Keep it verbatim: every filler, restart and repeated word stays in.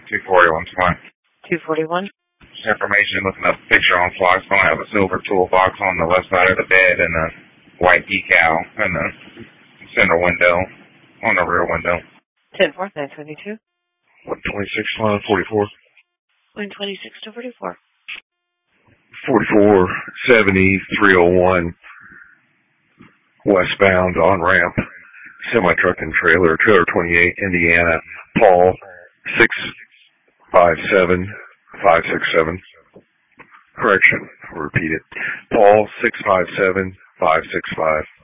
two forty-one, fine. two forty-one? Information, looking up a picture on Fox. Going to have a silver toolbox on the left side of the bed and a white decal in the center window, on the rear window. ten four, nine twenty-two. one twenty-six, line forty-four. one twenty-six to forty-four. forty-four seventy, three oh one. Westbound on ramp. Semi-truck and trailer, trailer twenty-eight, Indiana. Paul, six five seven, five six seven. Correction, I'll repeat it. Paul, six five seven, five six five.